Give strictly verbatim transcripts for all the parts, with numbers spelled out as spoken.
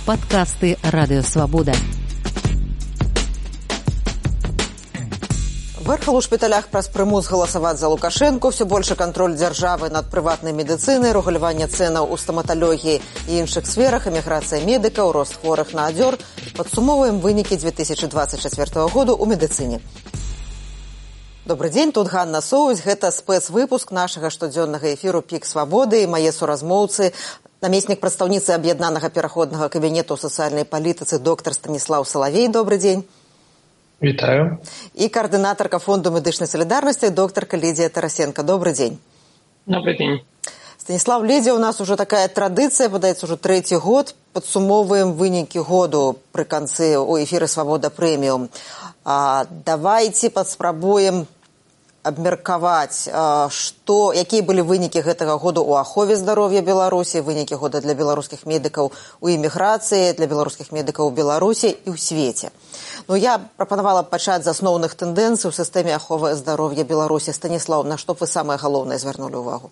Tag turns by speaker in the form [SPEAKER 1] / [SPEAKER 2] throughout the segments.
[SPEAKER 1] Падкасты Радыёвабода.
[SPEAKER 2] Вэрхал у шпіталях праз прымус галасаваць за Лукашэнку, все больше кантроль дзяржавы над прыватнай медыцынай, рэгуляванне цэнаў у стаматалогіі і іншых сферах, эміграцыя медыкаў, рост хворых на адзёр. Падсумоўваем вынікі две тысячи двадцать четвёртого году ў медыцыне. Добрый дзень, тут Ганна Соусь, гэта спецвыпуск нашага штодзённага эфіру «Пік свабоды» і мае суразмоўцы, намеснік прадстаўніцы аб'яднанага пераходнага кабінету ў сацыяльнай палітыцы доктар Станіслаў Салавей. Добрый дзень.
[SPEAKER 3] Вітаю.
[SPEAKER 2] І координаторка Фонду медычнай солідарнасці докторка Лідія Тарасенко. Добрый дзень.
[SPEAKER 3] Добрый дзень.
[SPEAKER 2] Станіслав, Лідія, у нас уже такая традыцыя, падаецца, уже трэці год. Падсумоўваем вынікі году пры канцы у эфіры «Свабода прэміум». А, давайте паспрабуем абмеркаваць, а, што, якія былі вынікі гэтага году ў ахове здароўя Беларусі, вынікі года для беларускіх медыкаў у эміграцыі, для беларускіх медыкаў у Беларусі і ў свеце. Ну, я прапанавала пачаць з асноўных тэндэнцый у сістэме аховы здароўя Беларусі. Станіслаў, на што вы самае галоўнае звярнулі ўвагу?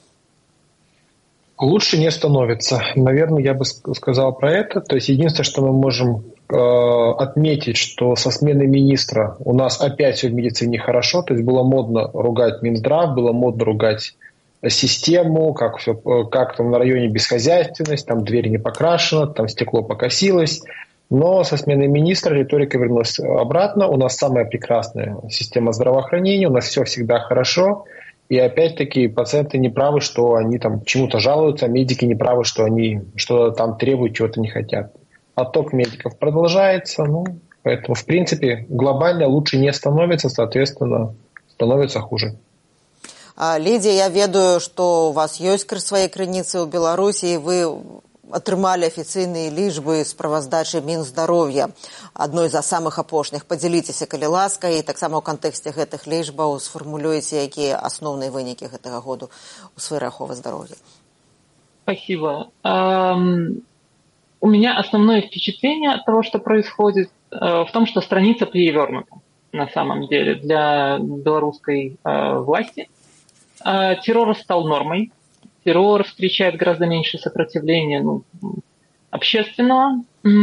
[SPEAKER 3] Лучше не становится. Наверное, я бы сказал про это. То есть единственное, что мы можем э, отметить, что со сменой министра у нас опять все в медицине хорошо. То есть было модно ругать Минздрав, было модно ругать систему, как, все, как там на районе бесхозяйственность, там дверь не покрашена, там стекло покосилось. Но со сменой министра риторика вернулась обратно. У нас самая прекрасная система здравоохранения, у нас все всегда хорошо. И опять-таки пациенты не правы, что они там чему-то жалуются, а медики не правы, что они что-то там требуют, чего-то не хотят. Отток медиков продолжается, ну, поэтому, в принципе, глобально лучше не становится, соответственно, становится хуже.
[SPEAKER 2] Лідія, я ведаю, што у вас ёсць свае крыніцы ў Беларусі, і вы атрымалі афіцыйныя лічбы справаздачы Мінздароўя, адной з самых апошніх. Падзяліцеся, калі ласка, і таксама ў кантэксце гэтых лічбаў сфармулюеце, якія асноўныя вынікі гэтага году у сферы аховы здароўя.
[SPEAKER 4] Спасибо. Um, у меня основное впечатление от того, что происходит, uh, в том, что страница перевернута на самом деле для белорусской uh, власти. Uh, террор стал нормой. Террор встречает гораздо меньше сопротивления ну, общественного,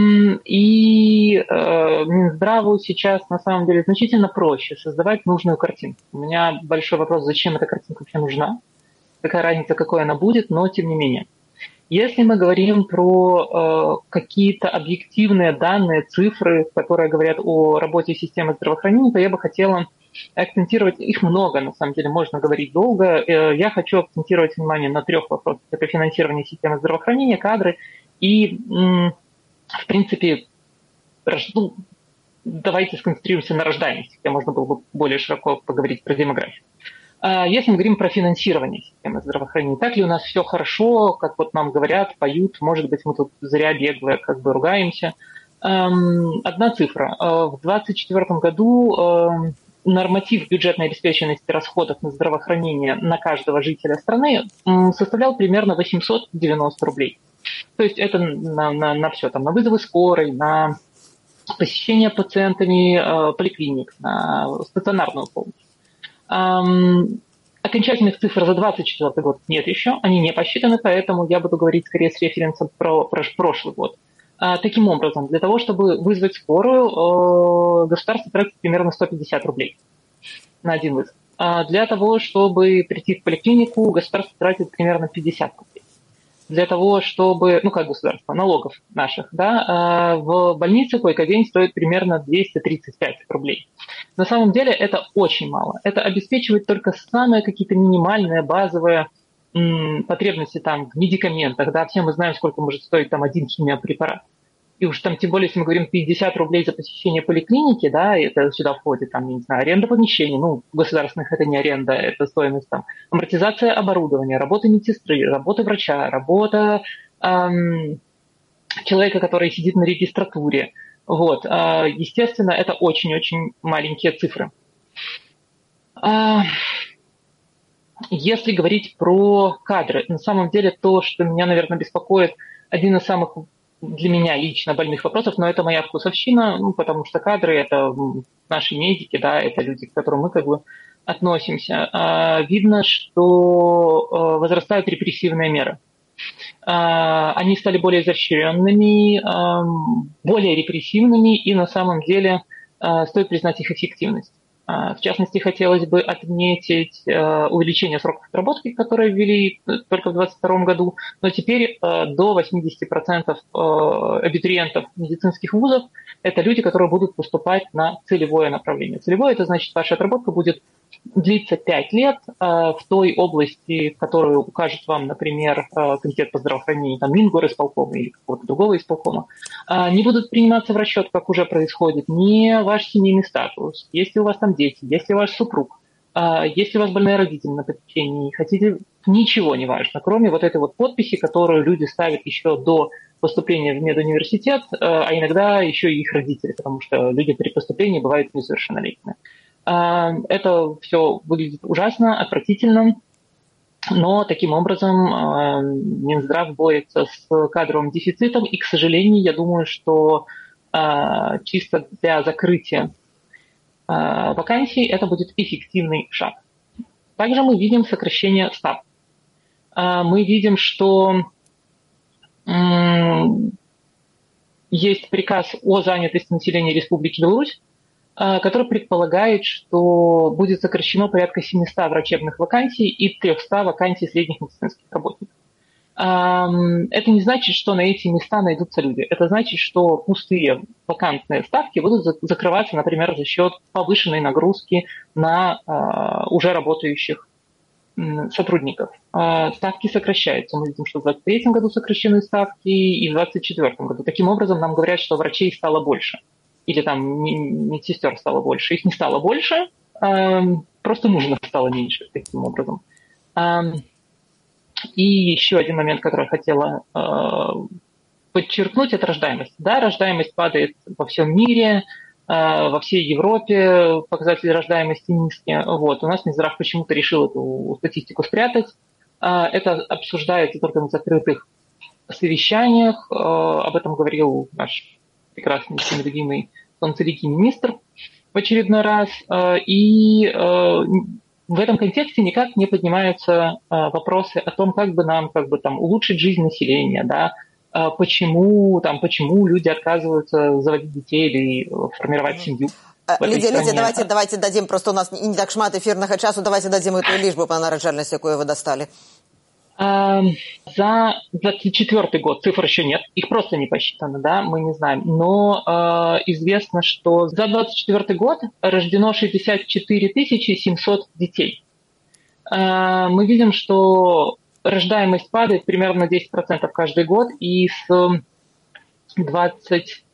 [SPEAKER 4] и э, Минздраву сейчас на самом деле значительно проще создавать нужную картинку. У меня большой вопрос, зачем эта картинка вообще нужна, какая разница, какой она будет, но тем не менее. Если мы говорим про э, какие-то объективные данные, цифры, которые говорят о работе системы здравоохранения, то я бы хотела акцентировать, их много, на самом деле, можно говорить долго. Я хочу акцентировать внимание на трех вопросах. Это финансирование системы здравоохранения, кадры и, в принципе, ну, давайте сконцентрируемся на рождаемости, где можно было бы более широко поговорить про демографию. Если мы говорим про финансирование системы здравоохранения, так ли у нас все хорошо, как вот нам говорят, поют, может быть, мы тут зря бегло как бы ругаемся. Одна цифра. В двадцать четвёртом году норматив бюджетной обеспеченности расходов на здравоохранение на каждого жителя страны составлял примерно восемьсот девяносто рублей. То есть это на, на, на все, там, на вызовы скорой, на посещение пациентами э, поликлиник, на стационарную помощь. Эм, окончательных цифр за двадцать четвёртый год нет еще, они не посчитаны, поэтому я буду говорить скорее с референсом про, про прошлый год. Таким образом, для того, чтобы вызвать скорую, государство тратит примерно сто пятьдесят рублей на один вызов. Для того, чтобы прийти в поликлинику, государство тратит примерно пятьдесят рублей. Для того, чтобы, ну как государство, налогов наших, да, в больнице койко-день стоит примерно двести тридцать пять рублей. На самом деле это очень мало. Это обеспечивает только самые какие-то минимальные, базовые потребности там в медикаментах, да, все мы знаем, сколько может стоить там один химиопрепарат. И уж там, тем более, если мы говорим пятьдесят рублей за посещение поликлиники, да, это сюда входит, там, я не знаю, аренда помещений, ну, государственных это не аренда, это стоимость там, амортизация оборудования, работа медсестры, работа врача, работа эм, человека, который сидит на регистратуре. Вот, э, естественно, это очень-очень маленькие цифры. Э, Если говорить про кадры, на самом деле то, что меня, наверное, беспокоит, один из самых для меня лично больных вопросов, но это моя вкусовщина, ну, потому что кадры – это наши медики, да, это люди, к которым мы как бы относимся. А, видно, что а, возрастают репрессивные меры. Они стали более изощренными, более репрессивными, и на самом деле стоит признать их эффективность. В частности, хотелось бы отметить увеличение сроков отработки, которые ввели только в двадцать втором году, но теперь до восемьдесят процентов абитуриентов медицинских вузов – это люди, которые будут поступать на целевое направление. Целевое – это значит, ваша отработка будет длиться пять лет в той области, которую укажет вам, например, комитет по здравоохранению, там, Мингорисполкома или какого-то другого исполкома. Не будут приниматься в расчет, как уже происходит, не ваш семейный статус, если у вас там дети, если ваш супруг, если у вас больные родители на попечении, хотите, ничего не важно, кроме вот этой вот подписи, которую люди ставят еще до поступления в медуниверситет, а иногда еще и их родители, потому что люди при поступлении бывают несовершеннолетними. Это все выглядит ужасно, отвратительно, но таким образом Минздрав борется с кадровым дефицитом, и, к сожалению, я думаю, что чисто для закрытия вакансий это будет эффективный шаг. Также мы видим сокращение ставок. Мы видим, что есть приказ о занятости населения Республики Беларусь, который предполагает, что будет сокращено порядка семьсот врачебных вакансий и триста вакансий средних медицинских работников. Это не значит, что на эти места найдутся люди. Это значит, что пустые вакантные ставки будут закрываться, например, за счет повышенной нагрузки на уже работающих сотрудников. Ставки сокращаются. Мы видим, что в двадцать третьем году сокращены ставки и в двадцать четвёртом году. Таким образом, нам говорят, что врачей стало больше. Или там медсестер стало больше. Их не стало больше, просто нужно стало меньше таким образом. И еще один момент, который я хотела подчеркнуть, это рождаемость. Да, рождаемость падает во всем мире, во всей Европе показатели рождаемости низкие. Вот. У нас Минздрав почему-то решил эту статистику спрятать. Это обсуждается только на закрытых совещаниях. Об этом говорил наш прекрасный, всеми любимый солнцеликий министр в очередной раз. И в этом контексте никак не поднимаются вопросы о том, как бы нам как бы, там, улучшить жизнь населения, да, почему, там, почему люди отказываются заводить детей или формировать семью.
[SPEAKER 2] Лидия, Лидия, давайте, давайте дадим, просто у нас не так шмат эфирного часу, давайте дадим эту лишбу по нараджальности, какую вы достали.
[SPEAKER 4] За двадцать четвёртый год цифр еще нет, их просто не посчитано, да, мы не знаем. Но э, известно, что за двадцать четвёртый год рождено шестьдесят четыре тысячи семьсот детей. Э, мы видим, что рождаемость падает примерно на десять процентов каждый год, и с двадцать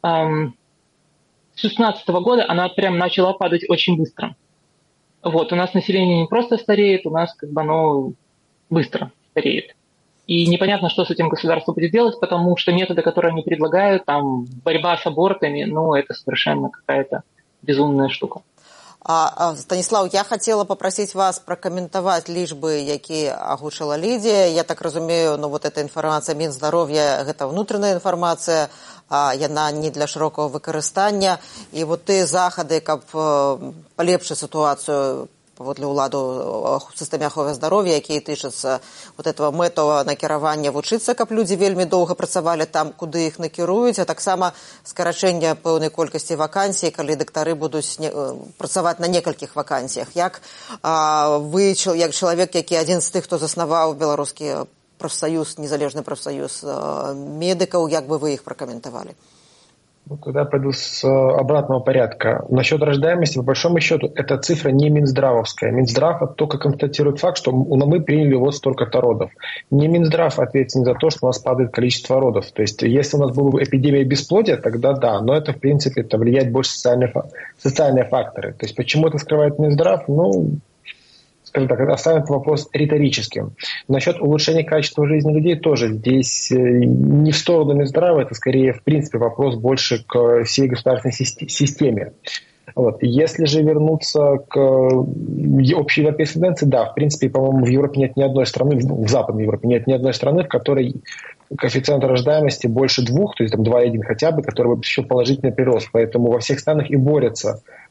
[SPEAKER 4] шестнадцатого года она прям начала падать очень быстро. Вот, у нас население не просто стареет, у нас как бы оно быстро стареет. И непонятно, что с этим государство будет делать, потому что методы, которые они предлагают, там, борьба с абортами, ну, это совершенно какая-то безумная штука.
[SPEAKER 2] А, Станіслав, я хотела попросить вас прокомментовать лишбы, якія агучила Лідія. Я так разумею, ну вот эта информация Минздоровья, это внутренняя информация, а яна не для широкого выкарыстання. И вот ты захады, каб полепшить ситуацию паводле ўладу в сістэме аховы здароўя, якія тычацца вот этого мэтавага накіравання вучыцца, каб людзі вельмі доўга працавалі там, куды іх накіруюць, а таксама скарачэння пэўнай колькасці вакансій, калі дактары будуць не, працаваць на некалькіх вакансіях. Як а, вы, як чалавек, які адзін з тых, хто заснаваў беларускі прафсаюз, незалежны прафсаюз медыкаў, як бы вы іх пракаментавалі?
[SPEAKER 3] Ну, тогда пойду с обратного порядка. Насчет рождаемости, по большому счету, эта цифра не Минздравовская. Минздрав только констатирует факт, что мы приняли вот столько-то родов. Не Минздрав ответственен за то, что у нас падает количество родов. То есть, если у нас была бы эпидемия бесплодия, тогда да, но это, в принципе, это влияет больше социальные, социальные факторы. То есть, почему это скрывает Минздрав? Ну, скажем так, оставим этот вопрос риторическим. Насчет улучшения качества жизни людей тоже здесь не в сторону Минздрава, это скорее, в принципе, вопрос больше к всей государственной системе. Вот. Если же вернуться к общей европейской тенденции, да, в принципе, по-моему, в Европе нет ни одной страны, в Западной Европе нет ни одной страны, в которой коэффициент рождаемости больше двух, то есть там два и один хотя бы, который бы еще положительный прирост. Поэтому во всех странах и борются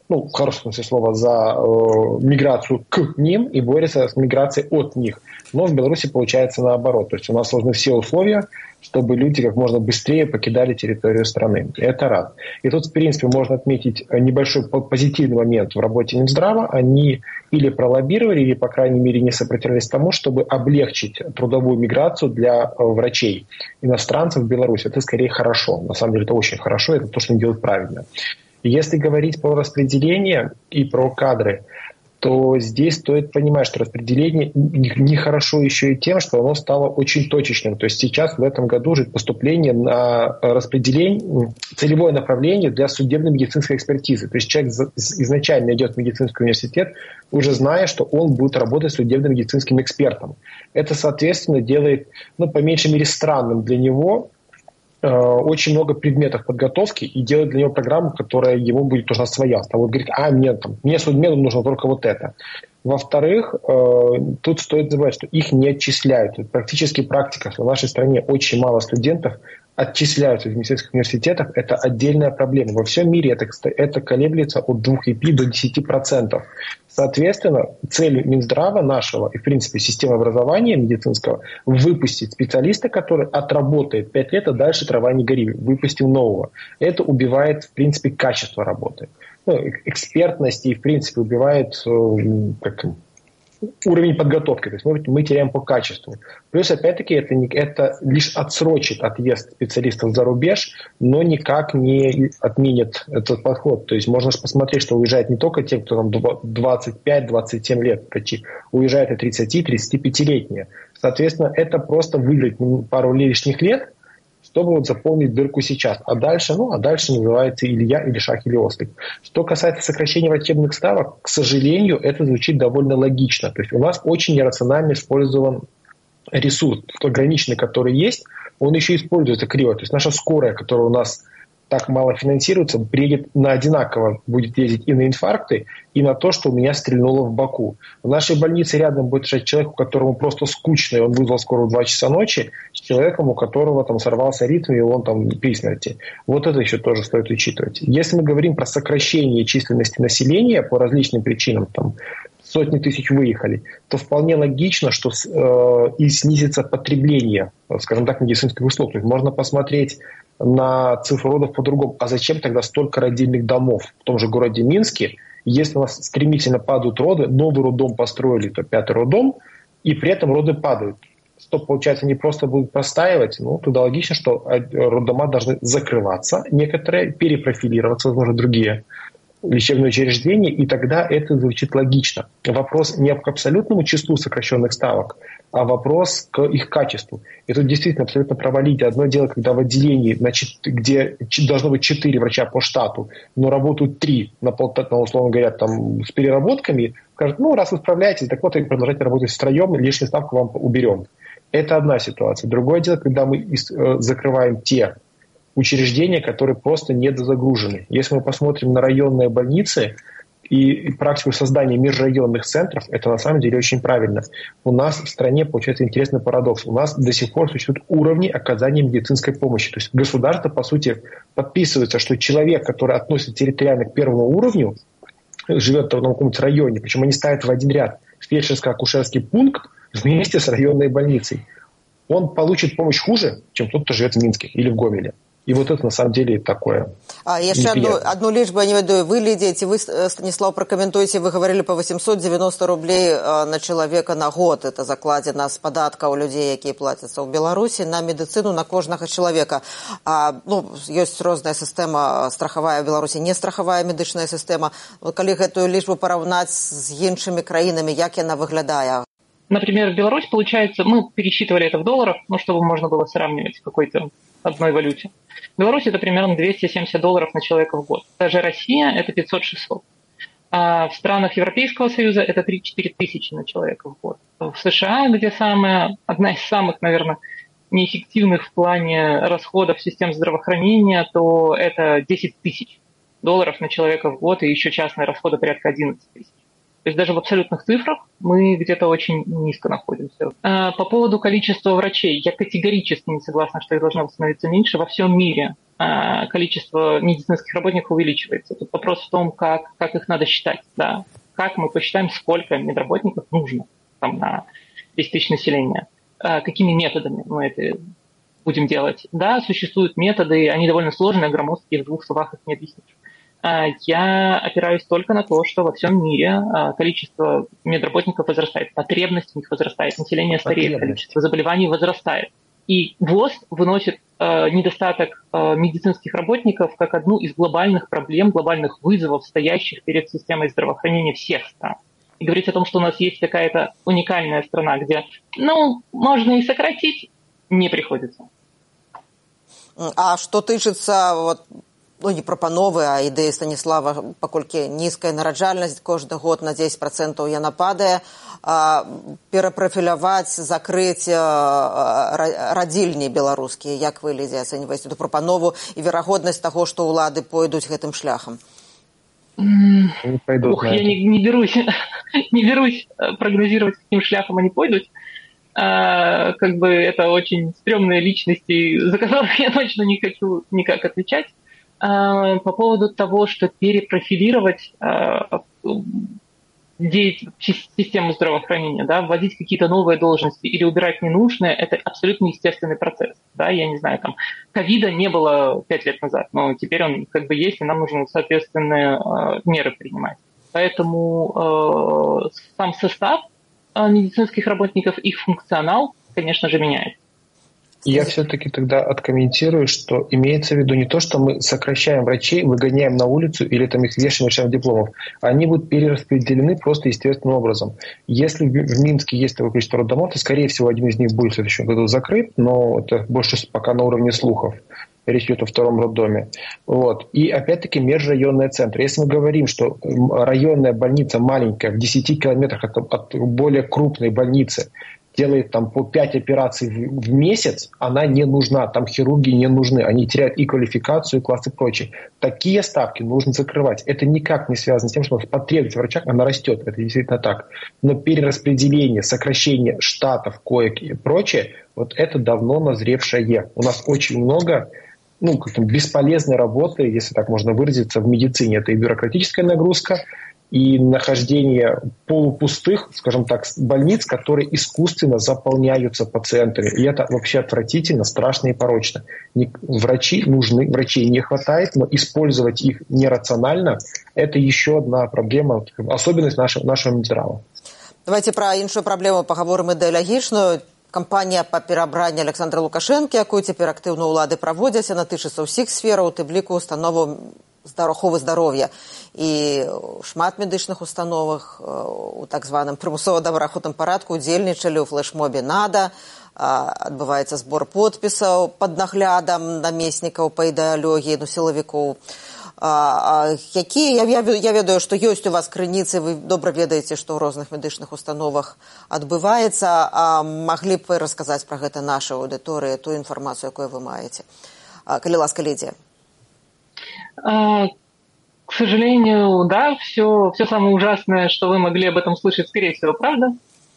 [SPEAKER 3] ну, в хорошем смысле слова, за э, миграцию к ним и борется с миграцией от них. Но в Беларуси получается наоборот. То есть у нас сложны все условия, чтобы люди как можно быстрее покидали территорию страны. Это раз. И тут, в принципе, можно отметить небольшой позитивный момент в работе Минздрава. Они или пролоббировали, или, по крайней мере, не сопротивлялись тому, чтобы облегчить трудовую миграцию для врачей, иностранцев в Беларусь. Это скорее хорошо. На самом деле это очень хорошо, это то, что они делают правильно. Если говорить про распределение и про кадры, то здесь стоит понимать, что распределение нехорошо еще и тем, что оно стало очень точечным. То есть сейчас в этом году уже поступление на распределение, целевое направление для судебно-медицинской экспертизы. То есть человек изначально идет в медицинский университет, уже зная, что он будет работать судебно-медицинским экспертом. Это, соответственно, делает, ну, по меньшей мере, странным для него очень много предметов подготовки и делать для него программу, которая ему будет нужна своя. А вот говорит, а мне, там, мне судмеду нужно только вот это. Во-вторых, э, тут стоит забывать, что их не отчисляют. Практически практика, что в нашей стране очень мало студентов отчисляются из медицинских университетов. Это отдельная проблема. Во всем мире это, это колеблется от двух и пяти до десяти процентов. Соответственно, цель Минздрава нашего и, в принципе, системы образования медицинского выпустить специалиста, который отработает пять лет, а дальше трава не гори, выпустим нового. Это убивает, в принципе, качество работы. Ну, экспертность и, в принципе, убивает как, уровень подготовки. То есть мы, мы теряем по качеству. Плюс, опять-таки, это, не, это лишь отсрочит отъезд специалистов за рубеж, но никак не отменит этот подход. То есть можно же посмотреть, что уезжают не только те, кто там двадцать пять - двадцать семь лет врачи, уезжают и тридцати - тридцатипятилетние. Соответственно, это просто выиграть пару лишних лет, чтобы вот заполнить дырку сейчас. А дальше, ну, а дальше называется или я, или шаг, или ослик. Что касается сокращения врачебных ставок, к сожалению, это звучит довольно логично. То есть у нас очень иррационально использован ресурс, ограниченный, который есть, он еще используется криво. То есть наша скорая, которая у нас так мало финансируется, приедет на одинаково, будет ездить и на инфаркты, и на то, что у меня стрельнуло в боку. В нашей больнице рядом будет лежать человек, у которого просто скучно, и он вызвал скорую в два часа ночи, с человеком, у которого там сорвался ритм, и он там при смерти. Вот это еще тоже стоит учитывать. Если мы говорим про сокращение численности населения по различным причинам, там, сотни тысяч выехали, то вполне логично, что э, и снизится потребление, скажем так, медицинских услуг. То есть можно посмотреть на цифру родов по-другому. А зачем тогда столько родильных домов в том же городе Минске? Если у нас стремительно падают роды, новый роддом построили, то пятый роддом, и при этом роды падают. Что, получается, они просто будут простаивать? Ну, туда логично, что роддома должны закрываться, некоторые перепрофилироваться, возможно, другие лечебные учреждения, и тогда это звучит логично. Вопрос не к абсолютному числу сокращенных ставок, а вопрос к их качеству. И тут действительно абсолютно провалить. Одно дело, когда в отделении, значит, где должно быть четыре врача по штату, но работают три, на полтора, условно говоря, там, с переработками, скажут, ну, раз вы справляетесь, так вот и продолжайте работать втроем, лишнюю ставку вам уберем. Это одна ситуация. Другое дело, когда мы закрываем те учреждения, которые просто недозагружены. Если мы посмотрим на районные больницы и практику создания межрайонных центров, это на самом деле очень правильно. У нас в стране получается интересный парадокс. У нас до сих пор существуют уровни оказания медицинской помощи. То есть государство, по сути, подписывается, что человек, который относится территориально к первому уровню, живет в каком-нибудь районе, причем они ставят в один ряд фельдшерско-акушерский пункт вместе с районной больницей. Он получит помощь хуже, чем тот, кто живет в Минске или в Гомеле. И вот это на самом деле такое.
[SPEAKER 2] А яшчэ одну, одну лічбу, я не ведаю, вы лідзеце, вы, Станислав, прокомментуйте, вы говорили по восемьсот девяносто рублей на человека на год. Это закладзена з падатка у людей, якія плацяцца ў Беларусі на медицину на кожнага человека. А, ну, ёсць розная сістэма страхавая в Беларусі, не страхавая медычная сістэма. Калі гэтую лічбу параўнаць з іншымі краінамі, як яна выглядае?
[SPEAKER 4] Например, в Беларусь, получается, мы пересчитывали это в долларах, ну, чтобы можно было сравнивать в какой-то одной валюте. В Беларуси это примерно двести семьдесят долларов на человека в год. Даже Россия это пятьсот - шестьсот. А в странах Европейского Союза это три-четыре тысячи на человека в год. В США, где самая, одна из самых, наверное, неэффективных в плане расходов систем здравоохранения, то это десять тысяч долларов на человека в год, и еще частные расходы порядка одиннадцать тысяч. То есть даже в абсолютных цифрах мы где-то очень низко находимся. По поводу количества врачей. Я категорически не согласна, что их должно становиться меньше. Во всем мире количество медицинских работников увеличивается. Тут вопрос в том, как, как их надо считать. Да? Как мы посчитаем, сколько медработников нужно там, на десять тысяч населения. Какими методами мы это будем делать. Да, существуют методы, они довольно сложные, громоздкие, в двух словах их не объяснишь. Я опираюсь только на то, что во всем мире количество медработников возрастает, потребность в них возрастает, население стареет, количество заболеваний возрастает. И ВОЗ выносит недостаток медицинских работников как одну из глобальных проблем, глобальных вызовов, стоящих перед системой здравоохранения всех стран. И говорить о том, что у нас есть какая-то уникальная страна, где, ну, можно и сократить, не приходится.
[SPEAKER 2] А што тычыцца вот, ну, не прапановы, а ідэі Станіслава, паколькі нізкая нараджальнасць кожны год на дзесяць працэнтаў яна падае, перапрафіляваць, закрыць радзільні беларускія, як вы, Лідзія, ацэньваеце эту прапанову і верагоднасць таго, што ўлады пойдуць гэтым шляхам?
[SPEAKER 4] Не пойдут, Ух, я не, не, берусь, не берусь прогнозировать, каким шляхом они пойдут. А, как бы это очень стрёмные личности, за которых я точно не хочу никак отвечать. А, по поводу того, что перепрофилировать а, систему здравоохранения, да, вводить какие-то новые должности или убирать ненужные, это абсолютно естественный процесс. Да, я не знаю, там, ковида не было пять лет назад, но теперь он как бы есть, и нам нужно соответственные э, меры принимать. Поэтому э, сам состав э, медицинских работников, их функционал, конечно же, меняется.
[SPEAKER 3] Я все-таки тогда откомментирую, что имеется в виду не то, что мы сокращаем врачей, выгоняем на улицу или там их вешаем, лишаем дипломов. Они будут перераспределены просто естественным образом. Если в Минске есть такое количество роддомов, то, скорее всего, один из них будет в следующем году закрыт, но это больше пока на уровне слухов. Речь идет о втором роддоме. Вот. И опять-таки межрайонные центры. Если мы говорим, что районная больница маленькая, в десяти километрах от, от более крупной больницы, делает там по пять операций в, в месяц, она не нужна, там хирурги не нужны, они теряют и квалификацию, и класс и прочее. Такие ставки нужно закрывать. Это никак не связано с тем, что потребность в врачах, она растет, это действительно так. Но перераспределение, сокращение штатов, коек и прочее, вот это давно назревшее. У нас очень много ну, как-то бесполезной работы, если так можно выразиться, в медицине. Это и бюрократическая нагрузка, и нахождение полупустых, скажем так, больниц, которые искусственно заполняются пациентами. И это вообще отвратительно, страшно и порочно. Врачи нужны, врачей не хватает, но использовать их нерационально – это еще одна проблема, особенность нашего, нашего Минздрава.
[SPEAKER 2] Давайте про іншую праблему паговорым ідэалагічную. Кампанія па перабранні Александра Лукашэнкі, якую цяпер актыўна ўлады праводзяць, яна тычыцца ўсіх сфераў, у тым ліку установаў оховы здоров'я. І шмат медычных установах у так званым прымусова добраахвотным парадку удзельнічалі ў флэшмобе НАДА, адбываецца збор подпісаў пад наглядам намеснікаў па ідэалогіі, ну, сілавікоў. Якія, я, я ведаю, што ёсць у вас крыніцы, вы добра ведаеце, што ў розных медычных установах адбываецца, а маглі б вы расказаць пра гэта нашай аўдыторыі, ту інфармацыю, якую вы маеце? Калі ласка, Лідзія.
[SPEAKER 4] К сожалению, да, все, все самое ужасное, что вы могли об этом слышать, скорее всего, правда.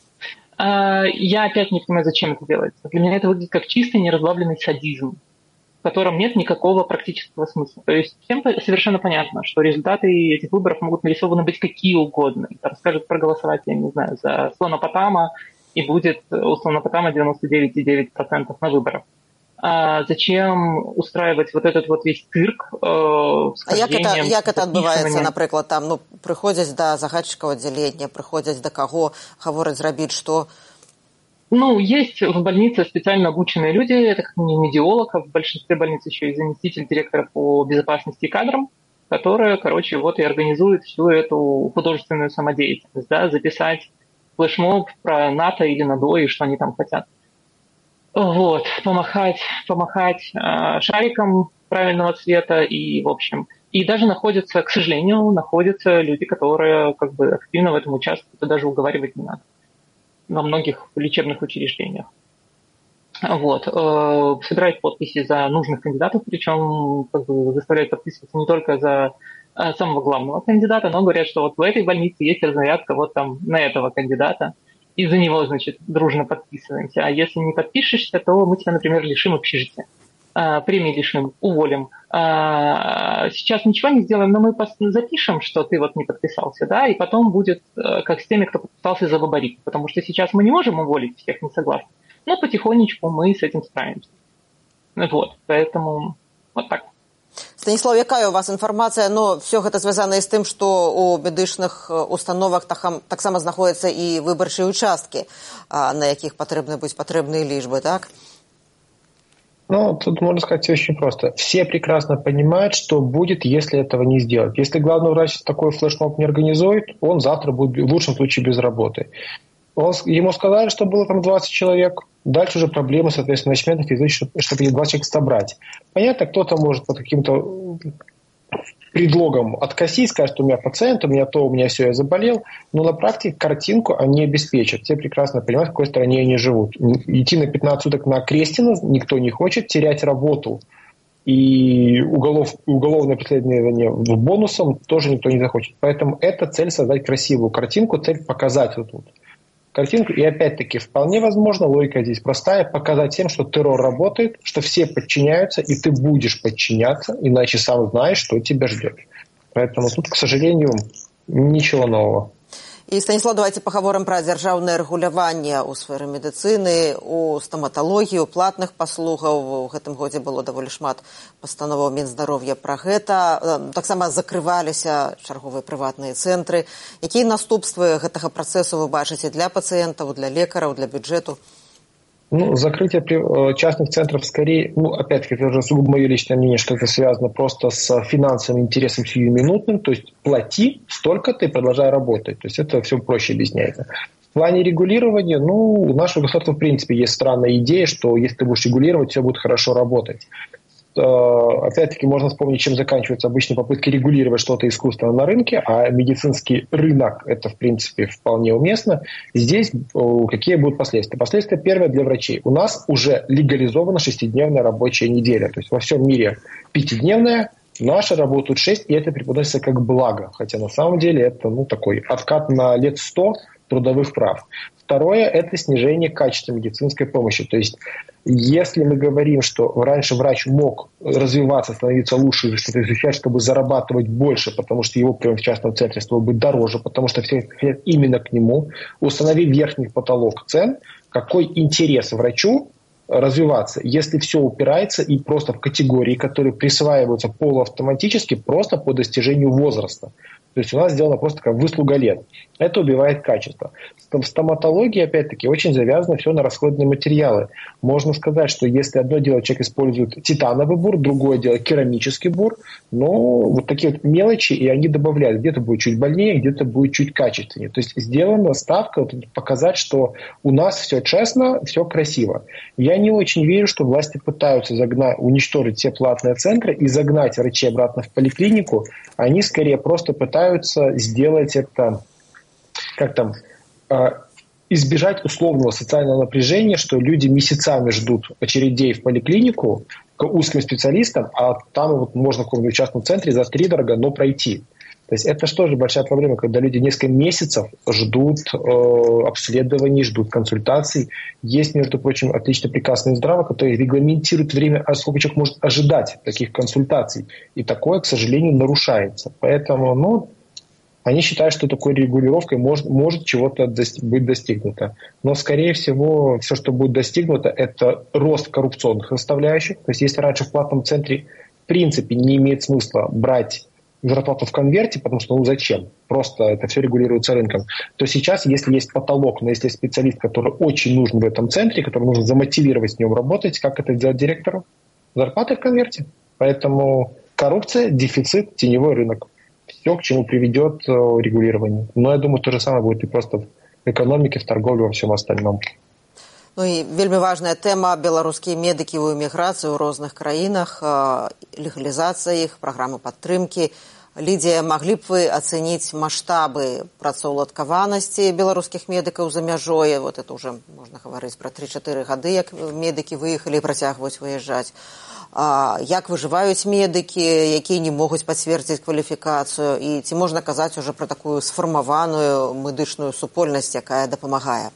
[SPEAKER 4] Я опять не понимаю, зачем это делается. Для меня это выглядит как чистый неразбавленный садизм, в котором нет никакого практического смысла. То есть всем совершенно понятно, что результаты этих выборов могут нарисованы быть какие угодно. Там скажут проголосовать, я не знаю, за слона Потама, и будет у слона Потама девяносто девять целых девять десятых процента на выборах. А зачем устраивать вот этот вот весь цирк? Э,
[SPEAKER 2] а як это, як это адбываецца, напрыклад, там, ну, прыходзяць да загадчыкаў аддзялення, прыходзяць да каго, гавораць зрабіць што?
[SPEAKER 4] Ну, есть в больнице специально обученные люди, это как не медиолог, а в большинстве больниц еще и заместитель директора по безопасности и кадрам, которые, короче, вот и организуют всю эту художественную самодеятельность, да, записать флешмоб про НАТО или НАДО и что они там хотят. Вот, помахать, помахать э, шариком правильного цвета и, в общем, и даже находятся, к сожалению, находятся люди, которые как бы активно в этом участвуют, и даже уговаривать не надо во многих лечебных учреждениях. Вот, э, собирают подписи за нужных кандидатов, причем как бы заставляют подписываться не только за самого главного кандидата, но говорят, что вот в этой больнице есть разнарядка вот там на этого кандидата, и за него, значит, дружно подписываемся. А если не подпишешься, то мы тебя, например, лишим общежития, премии лишим, уволим. Сейчас ничего не сделаем, но мы запишем, что ты вот не подписался, да, и потом будет как с теми, кто подписался за Бабарик, потому что сейчас мы не можем уволить всех несогласных, но потихонечку мы с этим справимся. Вот, поэтому вот так.
[SPEAKER 2] Станіслав, якая у вас інфармацыя? Ну, все гэта звязана з тым, што у медычных установах таксама знаходзяцца і выбарчыя участкі, на якіх патрэбны будуць патрэбныя лічбы, так?
[SPEAKER 3] Ну, тут можно сказать все очень просто. Все прекрасно понимают, что будет, если этого не сделать. Если главный врач такой флешмоб не организует, он завтра будет в лучшем случае без работы. Он, ему сказали, что было там двадцать человек. Дальше уже проблемы, соответственно, начинают физически, чтобы эти двадцать человек собрать. Понятно, кто-то может под каким-то предлогом откосить, сказать, что у меня пациент, у меня то, у меня все, я заболел. Но на практике картинку они обеспечат. Все прекрасно понимают, в какой стране они живут. Идти на пятнадцать суток на Крестина никто не хочет, терять работу и уголов, уголовное преследование в бонусом тоже никто не захочет. Поэтому это цель создать красивую картинку, цель показать вот тут картинку. И опять-таки вполне возможно, логика здесь простая, показать всем, что террор работает, что все подчиняются, и ты будешь подчиняться, иначе сам знаешь, что тебя ждет. Поэтому тут, к сожалению, ничего нового.
[SPEAKER 2] І, Станіслав, давайте пагаворым пра дзяржаўнае рэгуляванне ў сферы медыцыны, у стаматалогіі, у платных паслугаў. У гэтым годзе было даволі шмат пастановаў Мінздароўя пра гэта. Таксама закрываліся чарговыя прыватныя цэнтры. Якія наступствы гэтага працэсу вы бачыце для пацыентаў, для лекараў, для бюджэту?
[SPEAKER 3] Ну, закрытие частных центров скорее, ну, опять-таки, это уже сугубо мое личное мнение, что это связано просто с финансовым интересом сиюминутным, то есть плати столько-то и продолжай работать. То есть это все проще объясняется. В плане регулирования, ну, у нашего государства в принципе есть странная идея, что если ты будешь регулировать, все будет хорошо работать. Опять-таки, можно вспомнить, чем заканчиваются обычные попытки регулировать что-то искусственно на рынке, а медицинский рынок – это, в принципе, вполне уместно. Здесь какие будут последствия? Последствия первое для врачей. У нас уже легализована шестидневная рабочая неделя. То есть во всем мире пятидневная, наши работают шесть, и это преподносится как благо. Хотя на самом деле это ну, такой откат на лет сто трудовых прав. Второе – это снижение качества медицинской помощи. То есть, если мы говорим, что раньше врач мог развиваться, становиться лучше, что-то изучать, чтобы зарабатывать больше, потому что его прием в частном центре стал бы дороже, потому что все хотят именно к нему, установив верхний потолок цен, какой интерес врачу развиваться, если все упирается и просто в категории, которые присваиваются полуавтоматически просто по достижению возраста. То есть у нас сделано просто как выслуга лет. Это убивает качество. В стоматологии, опять-таки, очень завязано все на расходные материалы. Можно сказать, что если одно дело человек использует титановый бур, другое дело керамический бур, но вот такие вот мелочи, и они добавляют. Где-то будет чуть больнее, где-то будет чуть качественнее. То есть сделана ставка вот, показать, что у нас все честно, все красиво. Я не очень верю, что власти пытаются загнать, уничтожить все платные центры и загнать врачей обратно в поликлинику. Они скорее просто пытаются сделать это, как там, избежать условного социального напряжения, что люди месяцами ждут очередей в поликлинику к узким специалистам, а там вот можно в каком-нибудь частном центре за три дорого, но пройти. То есть это что же большая проблема, когда люди несколько месяцев ждут э, обследований, ждут консультаций. Есть, между прочим, отличный приказ Минздрава, который регламентирует время, сколько человек может ожидать таких консультаций. И такое, к сожалению, нарушается. Поэтому, ну, они считают, что такой регулировкой может, может чего-то достиг, быть достигнуто. Но, скорее всего, все, что будет достигнуто, это рост коррупционных составляющих. То есть если раньше в платном центре в принципе не имеет смысла брать зарплату в конверте, потому что ну зачем? Просто это все регулируется рынком. То сейчас, если есть потолок, но если есть специалист, который очень нужен в этом центре, который нужно замотивировать с ним работать, как это делать директору? Зарплаты в конверте. Поэтому коррупция, дефицит, теневой рынок. Все, к чему приведет регулирование. Но я думаю, то же самое будет и просто в экономике, в торговле, во всем остальном.
[SPEAKER 2] Ну і вельмі важная тэма беларускія медыкі ў эміграцыі ў розных краінах, легалізацыя іх, праграмы падтрымкі. Лідія, маглі б вы ацэніць маштабы працаўладкаванасці беларускіх медыкаў за мяжой? Вот это уже можна гаварыць пра тры-чатыры гады, як медыкі выехалі і працягваюць выязджаць. А, як выжываюць медыкі, якія не могуць пацвердзіць кваліфікацыю, і ці можна казаць уже пра такую сфармаваную медычную супольнасць, якая дапамагае?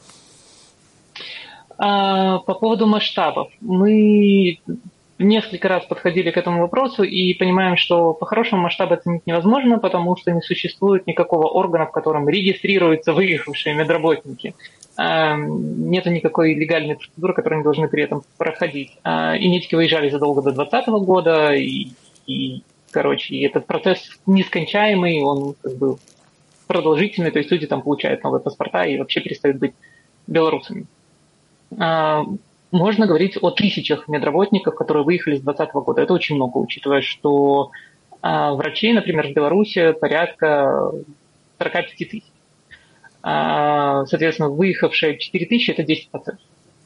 [SPEAKER 4] А, по поводу масштабов. Мы несколько раз подходили к этому вопросу и понимаем, что по-хорошему масштаб оценить невозможно, потому что не существует никакого органа, в котором регистрируются выехавшие медработники. Нет никакой легальной процедуры, которую они должны при этом проходить. И медики выезжали задолго до двадцатого года, и, и, короче, этот процесс нескончаемый, он как бы продолжительный, то есть люди там получают новые паспорта и вообще перестают быть белорусами. Можно говорить о тысячах медработников, которые выехали с двадцатого года. Это очень много, учитывая, что врачей, например, в Беларуси порядка сорок пять тысяч. Соответственно, выехавшие четыре тысячи – это десять процентов.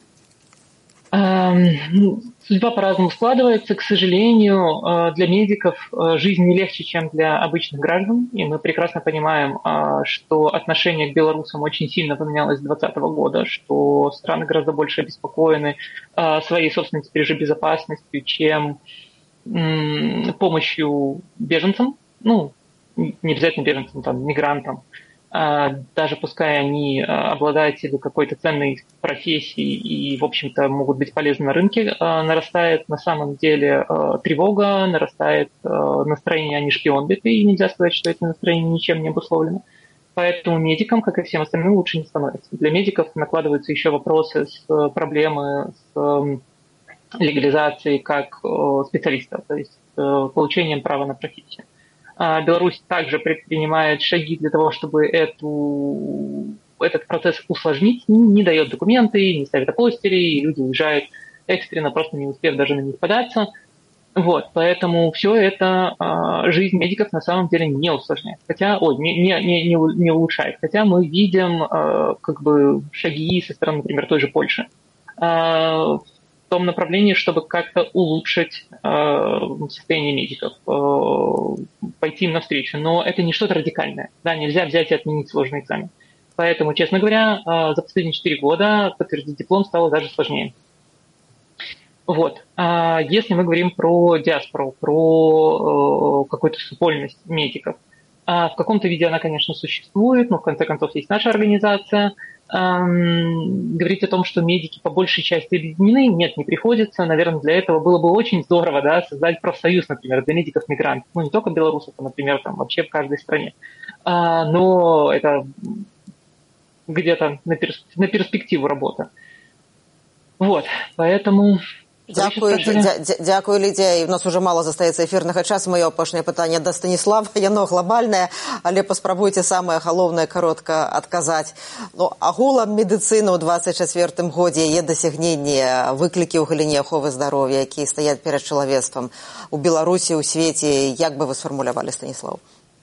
[SPEAKER 4] Судьба по-разному складывается. К сожалению, для медиков жизнь не легче, чем для обычных граждан. И мы прекрасно понимаем, что отношение к белорусам очень сильно поменялось с двадцатого года, что страны гораздо больше обеспокоены своей собственной теперь же безопасностью, чем помощью беженцам. Ну, не обязательно беженцам, там, мигрантам. Даже пускай они обладатели какой-то ценной профессии и, в общем-то, могут быть полезны на рынке, нарастает на самом деле тревога, нарастает настроение, они шпионят, и нельзя сказать, что это настроение ничем не обусловлено. Поэтому медикам, как и всем остальным, лучше не становится. Для медиков накладываются еще вопросы с проблемы с легализацией как специалиста, то есть с получением права на профессию. Беларусь также предпринимает шаги для того, чтобы эту, этот процесс усложнить, не дает документы, не ставит апостили, и люди уезжают экстренно, просто не успев даже на них податься. Вот, поэтому все это жизнь медиков на самом деле не усложняет, хотя, ой, не, не, не, не улучшает. Хотя мы видим как бы шаги со стороны, например, той же Польши в том направлении, чтобы как-то улучшить э, состояние медиков, э, пойти им навстречу. Но это не что-то радикальное. Да, нельзя взять и отменить сложный экзамен. Поэтому, честно говоря, э, за последние четыре года подтвердить диплом стало даже сложнее. Вот. А если мы говорим про диаспору, про э, какую-то супольность медиков, а в каком-то виде она, конечно, существует, но в конце концов есть наша организация. Говорить о том, что медики по большей части объединены, нет, не приходится. Наверное, для этого было бы очень здорово, да, создать профсоюз, например, для медиков-мигрантов. Ну, не только белорусов, а, например, там вообще в каждой стране. А, но это где-то на, перс- на перспективу работа. Вот, поэтому...
[SPEAKER 2] Дякую, дякую, Лідія. І в нас уже мало застаецца эфірнага часу. Маё апошняе пытанне да Станіслава. Яно глобальнае, але паспрабуйце самае галоўнае каротка адказаць. Ну, агулам медыцыны ў двадцать чацвёртым годзе, яе дасягненні, выклікі ў галіне аховы здароўя, якія стаяць перад чалавецтвам у Беларусі, у свеце, як бы вы сфармулявалі, Станіслав?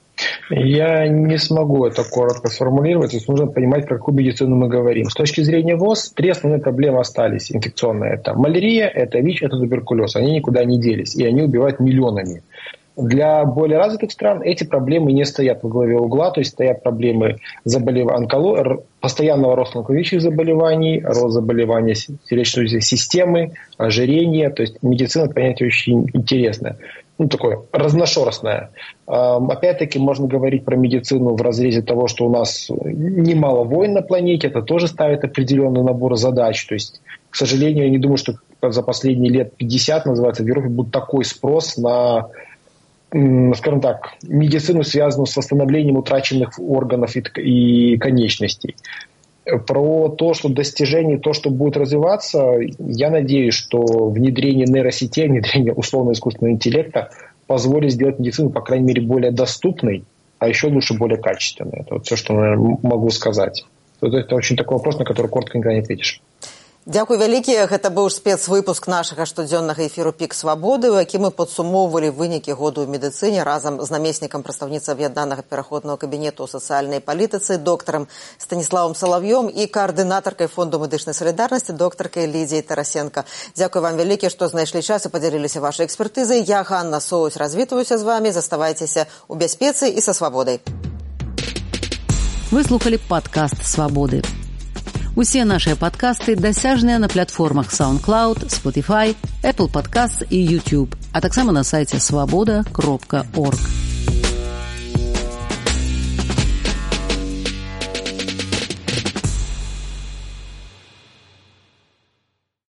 [SPEAKER 3] Я не смогу это коротко сформулировать, то есть нужно понимать, про какую медицину мы говорим. С точки зрения ВОЗ, три основные проблемы остались инфекционные. Это малярия, это ВИЧ, это туберкулез. Они никуда не делись, и они убивают миллионами. Для более развитых стран эти проблемы не стоят во главе угла, то есть стоят проблемы заболев... онколог... постоянного роста онкологических заболеваний, рост заболеваний сердечно-сосудистой системы, ожирения. То есть медицина, это понятие очень интересное. Ну, такое разношерстное. Опять-таки можно говорить про медицину в разрезе того, что у нас немало войн на планете, это тоже ставит определенный набор задач. То есть, к сожалению, я не думаю, что за последние лет пятьдесят, называется, в Европе будет такой спрос на, скажем так, медицину, связанную с восстановлением утраченных органов и конечностей. Про то, что достижение, то, что будет развиваться, я надеюсь, что внедрение нейросетей, внедрение условно-искусственного интеллекта позволит сделать медицину, по крайней мере, более доступной, а еще лучше более качественной. Это вот все, что я могу сказать. Это очень такой вопрос, на который коротко никогда не ответишь.
[SPEAKER 2] Дзякуй вялікі. Гэта быў спецвыпуск нашага штодзённага эфіру «Пік свабоды», у якім мы падсумоўвалі вынікі году ў медыцыне разам з намеснікам прадстаўніцы аб'яднанага пераходнага кабінету ў сацыяльнай палітыцы доктарам Станіславам Салав'ём і каардынатаркай фонду медычнай салідарнасці доктаркай Лідзіяй Тарасенко. Дзякуй вам вялікі, што знайшлі час і падзяліліся вашай экспертызай. Я, Ганна Соусь, развітваюся з вамі. Заставайцеся ў бяспецы і са свабодай.
[SPEAKER 1] Вы слухали падкаст «Свабоды». Усе нашыя падкасты дасяжныя на платформах SoundCloud, Spotify, Apple Podcasts і YouTube, а таксама на сайце свабода кропка орг.